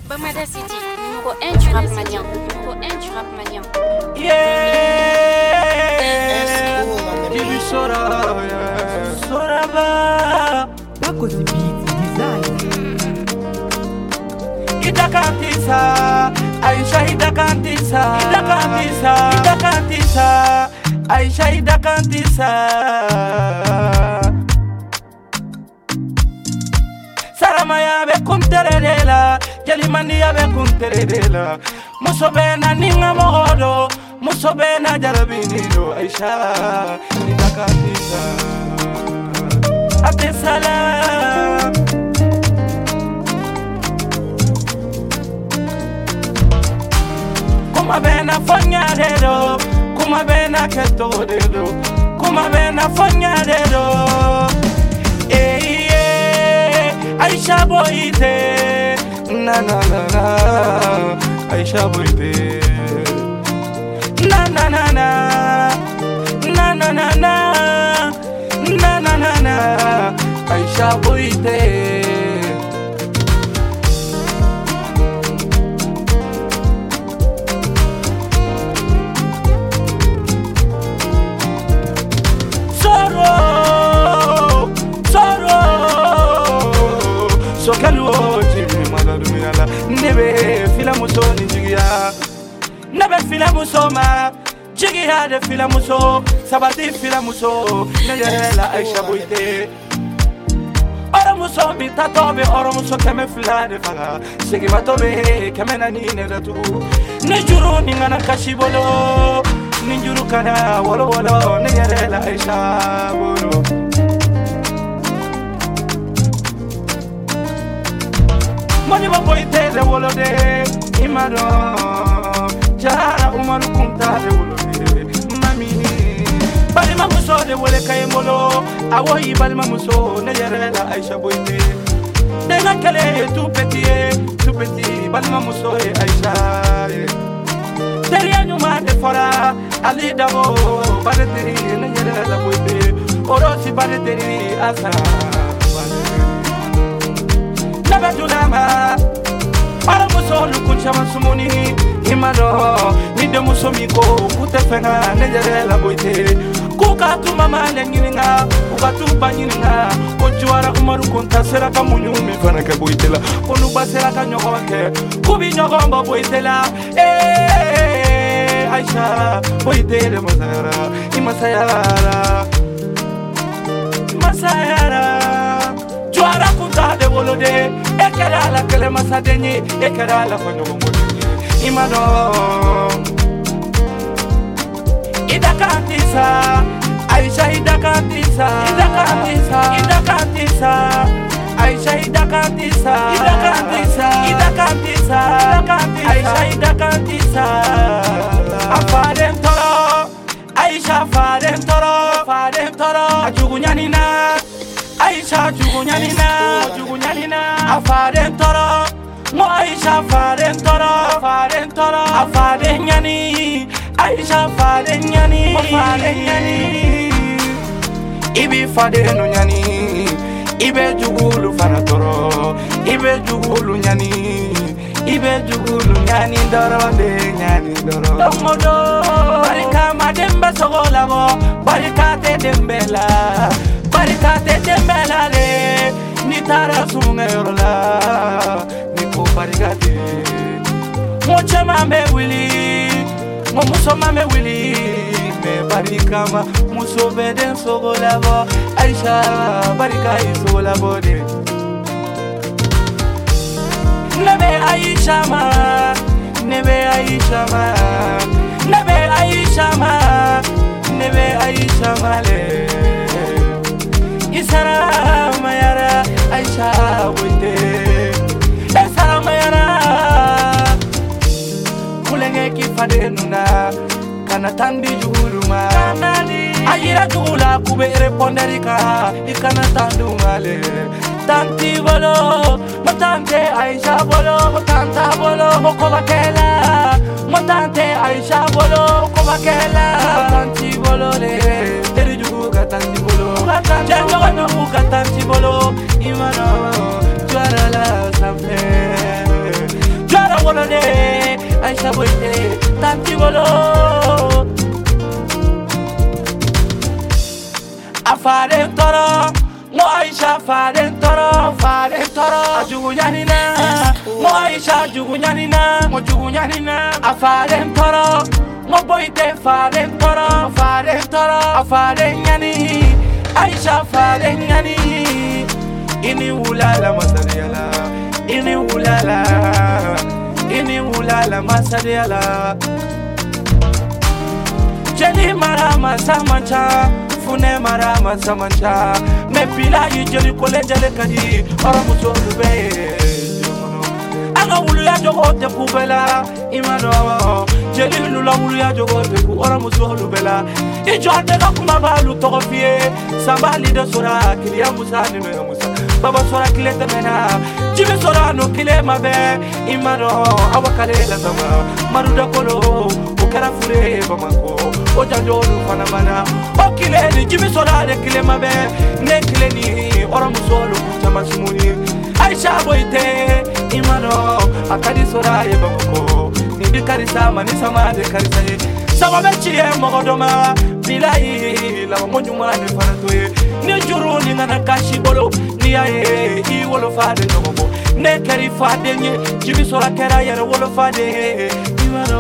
Bamada City, numéro 1 du rap malien. Numéro 1 du rap malien. Yeah. Bibi Soraba. Paco the beat design. Itakantisa, Aisha Itakantisa, Aisha Itakantisa. Saramaya be kunterela, Jalimania be kunterela. Musobena ninga mohodo, Musobena jarabinido, Aisha Itakantisa. Abdesalam. Kuma bena fanyadero, kuma bena ketodero, kuma bena fanyadero. Aisha boite, na na na na. Aisha boite, na na na na, na na na na, na na na na. Aisha boite. Nebe fila muso ni jigiya, nebe fila muso ma jigiya de fila muso, sabati fila muso, nebe la Aisha boite. Ora muso mi tatobe, ora muso keme fila de faga, segi matobe keme na ni ne datu. Nijuru ni ngana kashibolo, nijuru kana wolo wolo, nebe la Aisha bolo. Mani ba boite de wolode imado jara umaru kunta de wolode mami bali mamuso de wole kayemolo awoyi bali mamuso ne yere la Aisha boite de na kale tout petit bali mamuso e Aisha derrière nous ma de fora ali dabo badeteri ne yere la boite orosi badeteri asa Nabadulama, Aramuso, Lukunchama Sumuni, Imado, Nide Musomiko, Kutefena, Negerella Boite, Kuka to Mama Lenina, Ukatu Banina, Ojuara Umaru Kunta Seraka Munu, Fanaka Boitela, Onuba Seraka Nyoke, Kubi Nogomba Boitela, Aisha, Boite de Masayara. Juara kunta de wolode, ekera la kele masadenye, ekera la fanyo ngomodinye. Imado, idakantisa, Aisha idakantisa, Aisha idakantisa, Aisha idakantisa. Afadem toro, Aisha fadem toro, ajugunyanina. Aisha jugunyanina, afadem toro, mo Aisha fadem toro, afadem nyani, Aisha fadem nyani, ibi fadem no nyani, ibe jugulu fana toro, ibe jugulu nyani doro, tomodo, barika mademba sogola bo, barika te dembela. Barikate tembelale, ni tara sungerola, ni ko barikate. Mocha mame wili, mo muso mame wili, me barikama muso beden sogola bo, Aisha barika isola bode. Nebe Aisha ma, nebe Aisha ma, nebe Aisha ma, nebe Aisha male. Isara mayara Aisha boite Isara mayara Kulenge kifade nuna Kana tandi juhuluma Ayira juhula kube reponderika Ikana tandu male Tanti bolo Motante Aisha bolo Motanta bolo Mokobakela Motante Aisha bolo Mokobakela Tanti bolo le Teri juhu katanti bolo Jangan nak buka tanti bolo, imano juara la sampai wolo de Aisha boyte tanti wolo afare toro mo Aisha fare toro ajugu nyanina mo Aisha jugu nyanina mo jugu nyanina afare toro mo boyte fare toro afare nyani Aisha fare nyani ini ulala masariala ini ulala masariala jeli marama samancha fune marama samancha me pila yi jeli kole jele kadi ora muso dube anga wulu ya jogo te kubela imano jeli lula wulu ya jogo te ku ora muso dubela i jorde ka kuma balu to fie sambali de sora kiliya musa ni me musa baba sora kile temena jibe sora no kile mabe imano awakale la sama maruda kolo ukara fure bamako o jajolu fana mana o kile ni jibe sora de kile mabe ne kile ni ora musolo kutama sumuni Aisha boyte imano akadi sora ye bamako ni bikari sama ni sama de karise sama bechiye mogodoma bilayi la monyuma ne faratoye ni juru ni nana kashi bolo ni aye I wolo fade no mo ne kari fade ni jibi sora kera yere wolo fade imano